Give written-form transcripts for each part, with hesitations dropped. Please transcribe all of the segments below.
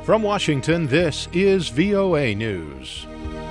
From Washington, this is VOA News.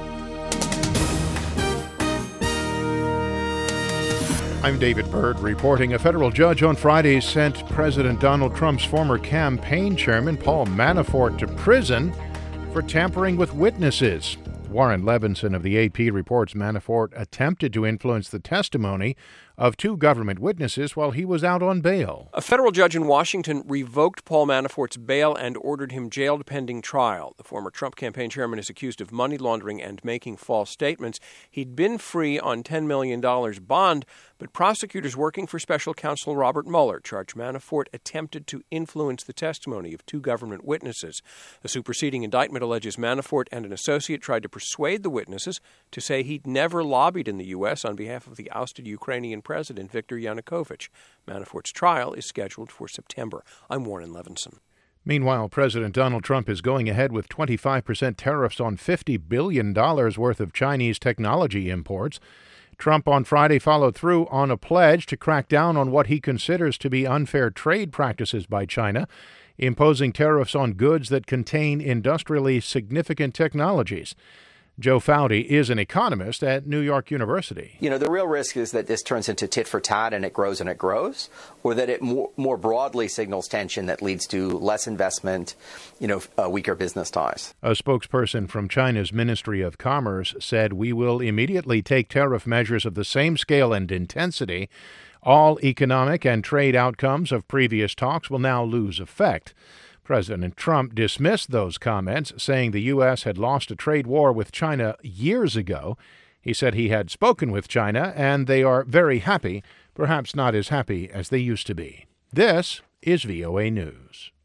I'm David Byrd reporting. A federal judge on Friday sent President Donald Trump's former campaign chairman, Paul Manafort, to prison for tampering with witnesses. Warren Levinson of the AP reports Manafort attempted to influence the testimony of two government witnesses while he was out on bail. A federal judge in Washington revoked Paul Manafort's bail and ordered him jailed pending trial. The former Trump campaign chairman is accused of money laundering and making false statements. He'd been free on $10 million bond, but prosecutors working for special counsel Robert Mueller charged Manafort attempted to influence the testimony of two government witnesses. The superseding indictment alleges Manafort and an associate tried to persuade the witnesses to say he'd never lobbied in the U.S. on behalf of the ousted Ukrainian President Viktor Yanukovych. Manafort's trial is scheduled for September. I'm Warren Levinson. Meanwhile, President Donald Trump is going ahead with 25% tariffs on $50 billion worth of Chinese technology imports. Trump on Friday followed through on a pledge to crack down on what he considers to be unfair trade practices by China, imposing tariffs on goods that contain industrially significant technologies. Joe Foudy is an economist at New York University. You know, the real risk is that this turns into tit for tat and it grows, or that it more broadly signals tension that leads to less investment, weaker business ties. A spokesperson from China's Ministry of Commerce said, "We will immediately take tariff measures of the same scale and intensity. All economic and trade outcomes of previous talks will now lose effect." President Trump dismissed those comments, saying the U.S. had lost a trade war with China years ago. He said he had spoken with China, and they are very happy, perhaps not as happy as they used to be. This is VOA News.